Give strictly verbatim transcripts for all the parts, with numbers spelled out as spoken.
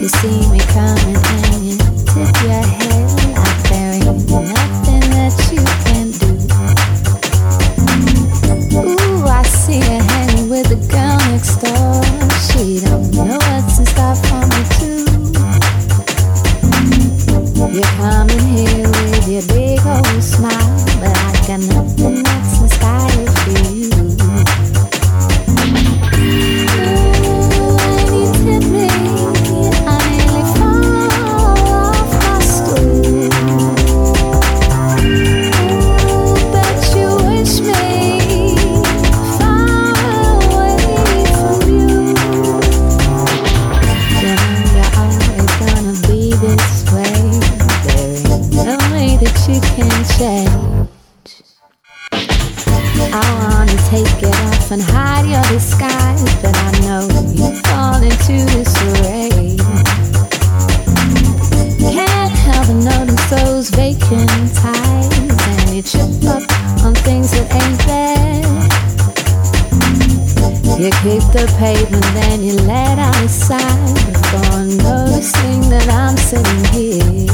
see me coming and you tip your head like there ain't nothing that you can do. Ooh, I see you hanging with the girl next door. She don't know what's in store for me too. You're coming here with your big old smile, but I got nothing that's in style for you. Ooh, when you tip me, I nearly fall off my stool. Ooh, bet you wish me far away from you. You know you're always gonna be this way. There ain't no way that you can change. I wanna take it off and hide your disguise, but I know you fall into disarray. Can't help but notice those vacant ties, and you trip up on things that ain't there. You kick the pavement, then you let out a sigh before noticing that I'm sitting here.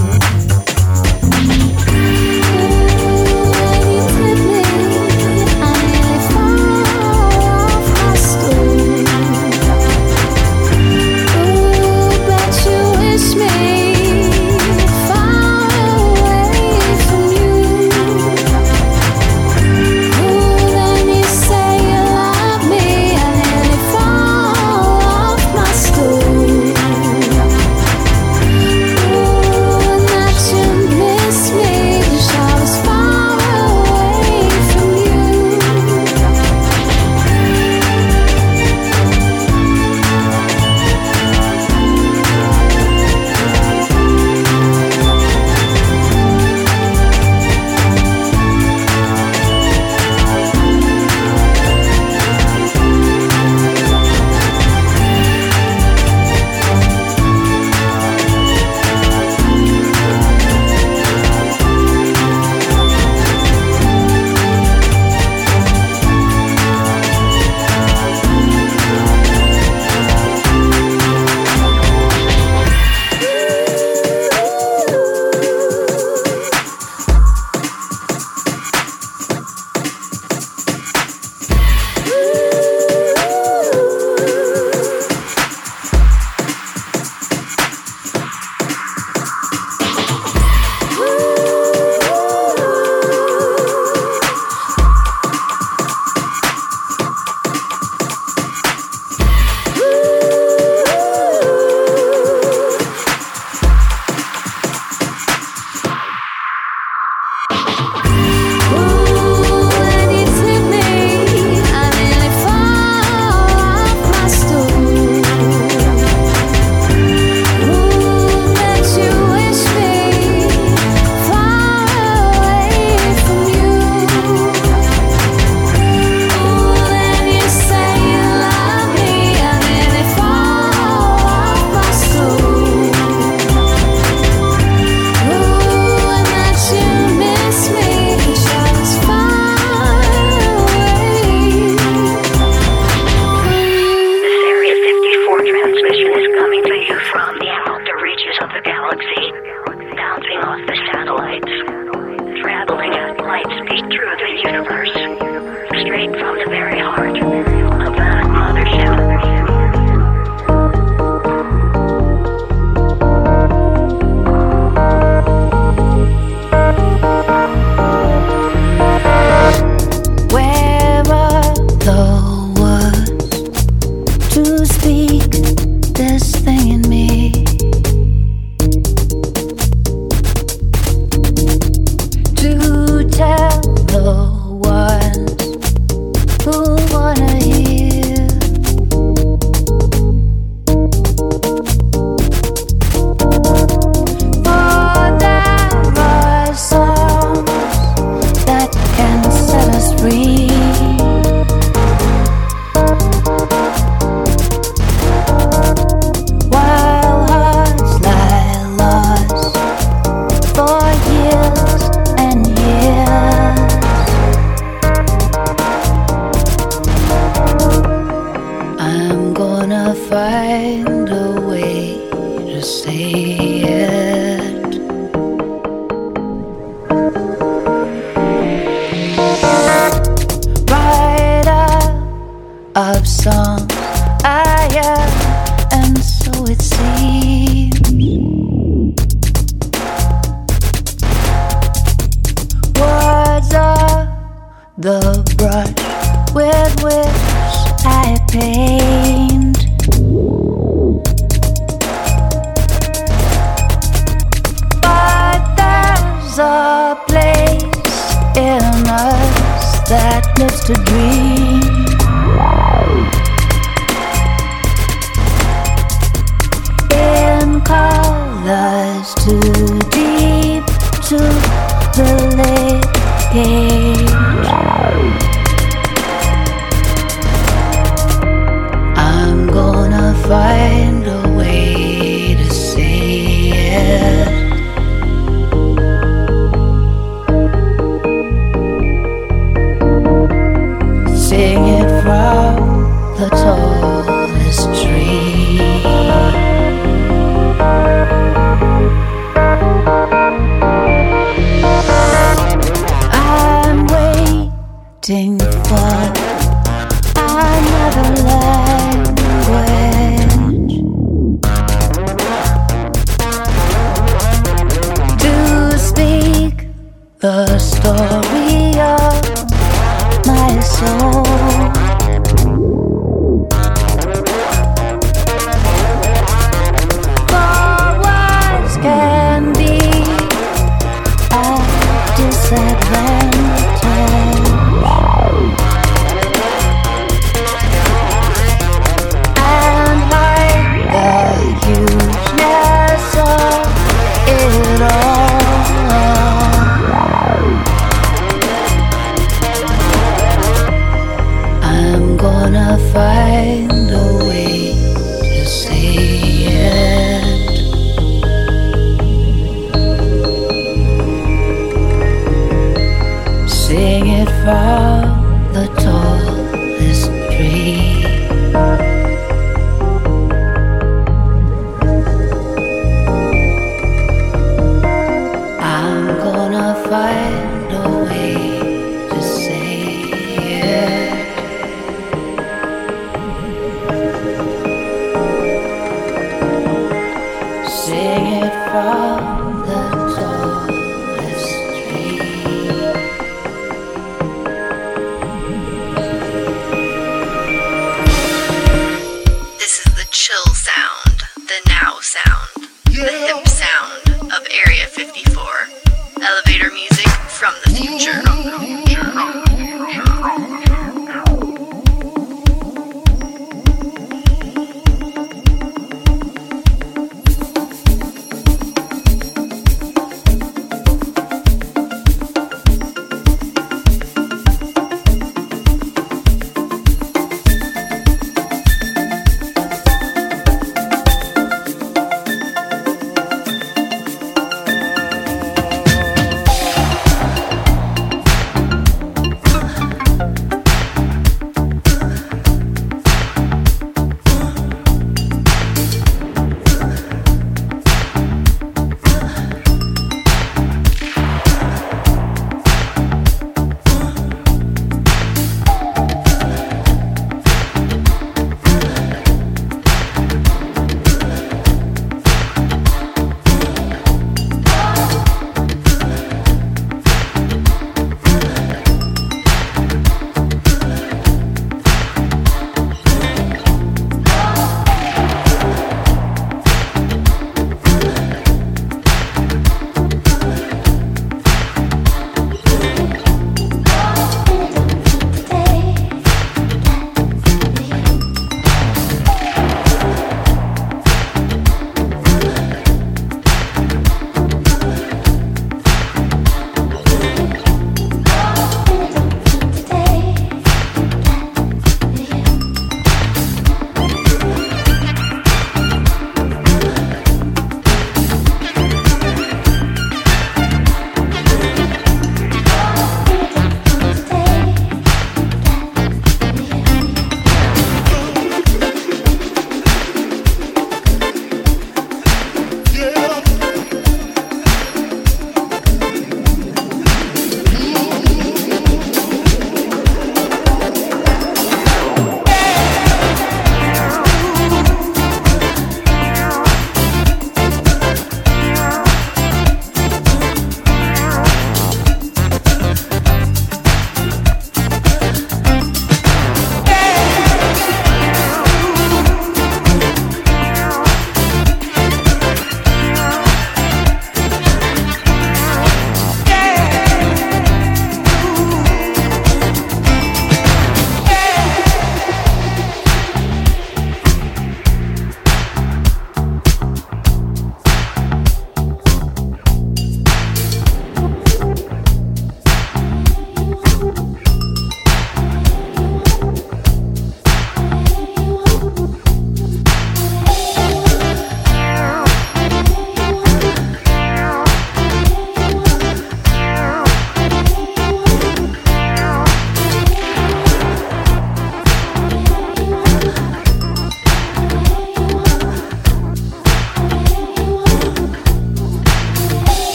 say it. Writer of songs I am, and so it seems. Words are the brush with which I paint. But there's a place in us that lives to dream. In colors too deep to relate. I'm gonna find a way to say it. Sing it from the tallest tree. I'm waiting for another language to speak the story of my soul. For words can be a disadvantage, and like the hugeness of it all, I'm gonna find a way to say it. Sing it from the tallest tree. I'm gonna find a way to say it. Sing it from the tallest tree. This is the chill sound, the now sound, the hip sound of Area fifty-four. Elevator music from the future.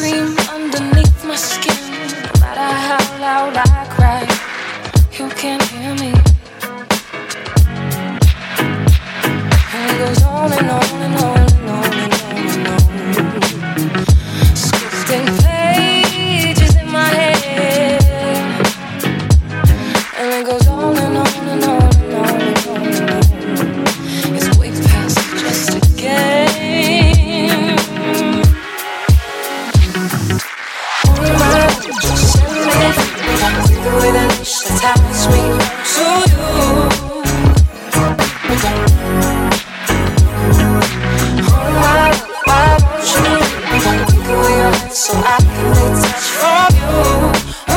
scream underneath my skin. No matter how loud I cry, you can't hear me. And it goes on and on and on and on and on and on. Skipping pages in my head. And it goes on and on and on and on and on and on. It's way past just a game. On my own, just send me free. The way that she ties me to you. On my own, why won't you take away your hands so I can take touch from you?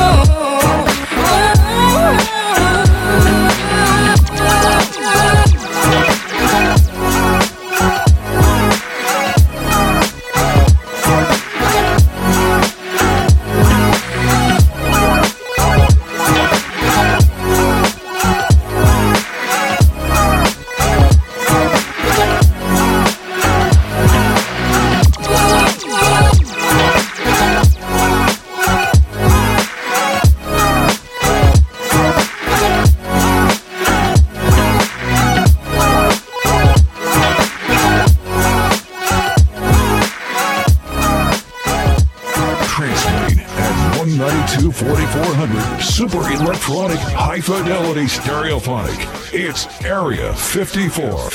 forty-four hundred super electronic high fidelity stereophonic. It's Area fifty-four.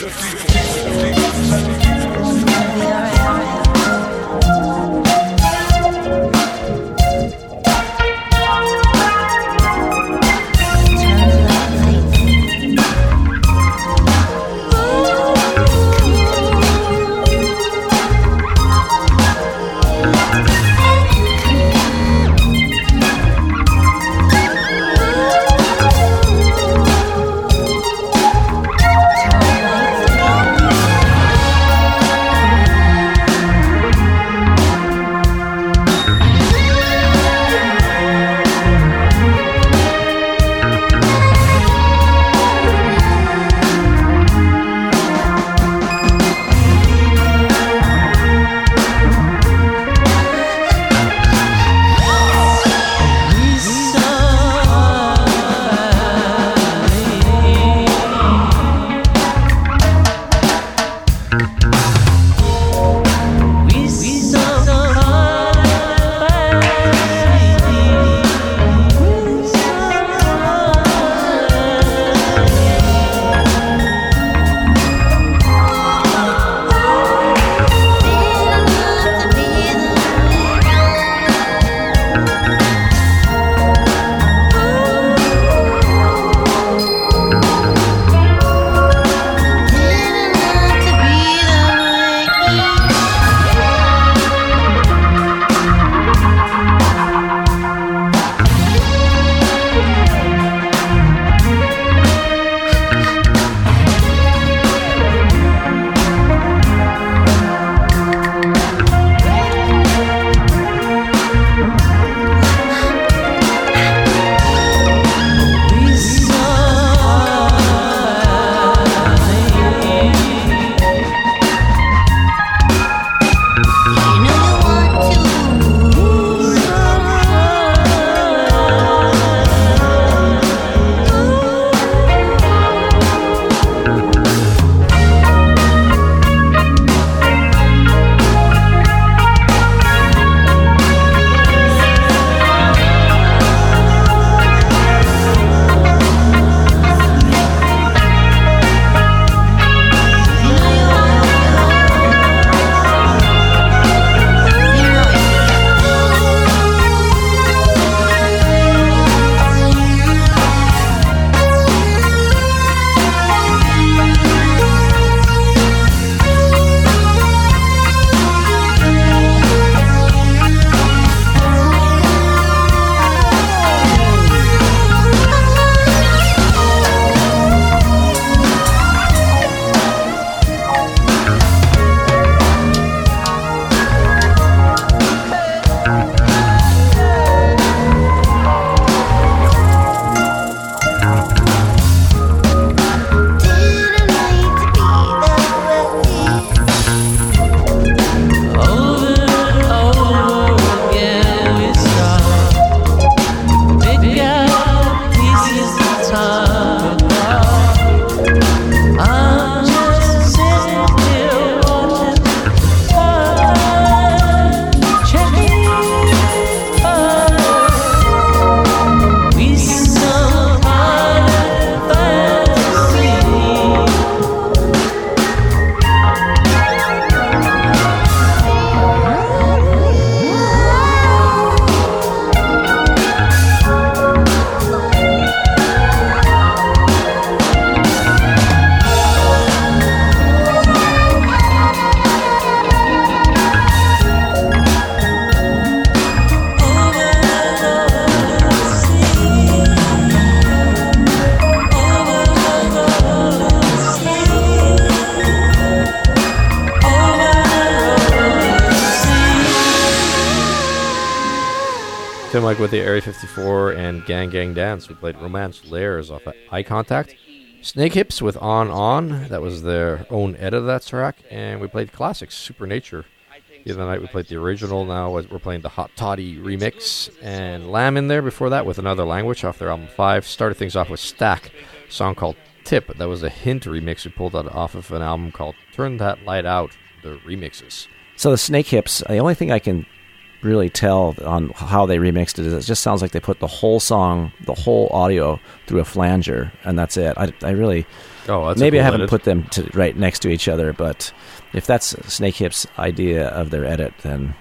Tim Mike with the Area fifty-four and Gang Gang Dance. We played Romance Layers off of Eye Contact. Snake Hips with On On. That was their own edit of that track. And we played classics, Supernature. The other night we played the original. Now we're playing the Hot Toddy remix. And Lamb in there before that with Another Language off their album five. Started things off with Stack, a song called Tip. That was a Hint remix we pulled out off of an album called Turn That Light Out, the remixes. So the Snake Hips, the only thing I can really tell on how they remixed it is it just sounds like they put the whole song, the whole audio through a flanger, and that's it. I, I really... Oh, that's maybe cool I haven't edit. put them to, right next to each other, but if that's Snake Hips' idea of their edit, then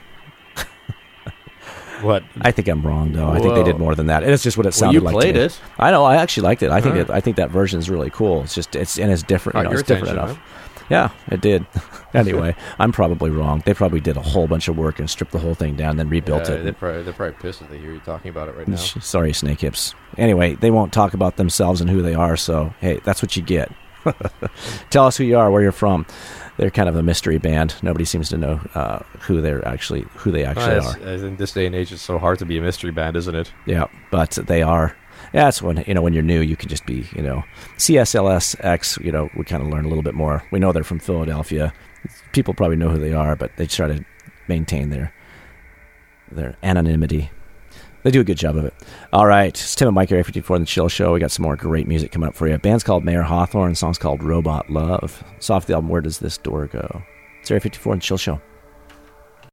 what? I think I'm wrong, though. Whoa. I think they did more than that. It's just what it Well, sounded you like. played to me. it. I know. I actually liked it. I think All it, right. I think that version is really cool. It's just it's and it's different. Caught You know, your it's different attention, enough. Yeah, it did. Anyway, I'm probably wrong. They probably did a whole bunch of work and stripped the whole thing down, then rebuilt Yeah, it. they're, probably, they're probably pissed that they hear you talking about it right now. Sorry, Snake Hips. Anyway, they won't talk about themselves and who they are, so hey, that's what you get. Tell us who you are, where you're from. They're kind of a mystery band. Nobody seems to know uh, who they're actually who they actually Well, are. it's- in this day and age, it's so hard to be a mystery band, isn't it? Yeah, but they are. Yeah, that's when you know when you're new, you can just be you know C S L S X. You know, we kind of learn a little bit more. We know they're from Philadelphia. People probably know who they are, but they try to maintain their their anonymity. They do a good job of it. All right, it's Tim and Mike, Area fifty-four in the Chill Show. We got some more great music coming up for you. Band's called Mayor Hawthorne. Song's called Robot Love. It's off the album Where Does This Door Go? It's Area fifty-four in the Chill Show.